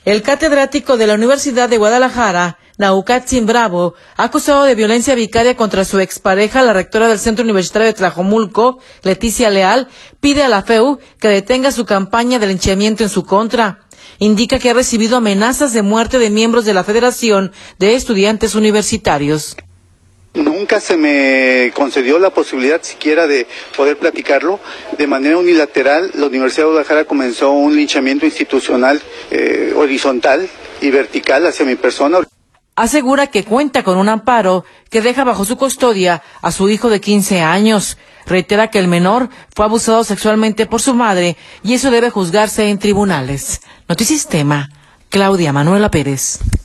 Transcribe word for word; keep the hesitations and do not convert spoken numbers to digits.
El catedrático de la Universidad de Guadalajara, Naucatzin Bravo, ha acusado de violencia vicaria contra su expareja. La rectora del Centro Universitario de Tlajomulco, Leticia Leal, pide a la F E U que detenga su campaña de linchamiento en su contra. Indica que ha recibido amenazas de muerte de miembros de la Federación de Estudiantes Universitarios. Nunca se me concedió la posibilidad siquiera de poder platicarlo. De manera unilateral, la Universidad de Guadalajara comenzó un linchamiento institucional eh, horizontal y vertical hacia mi persona. Asegura que cuenta con un amparo que deja bajo su custodia a su hijo de quince años. Reitera que el menor fue abusado sexualmente por su madre y eso debe juzgarse en tribunales. Notisistema, Claudia Manuela Pérez.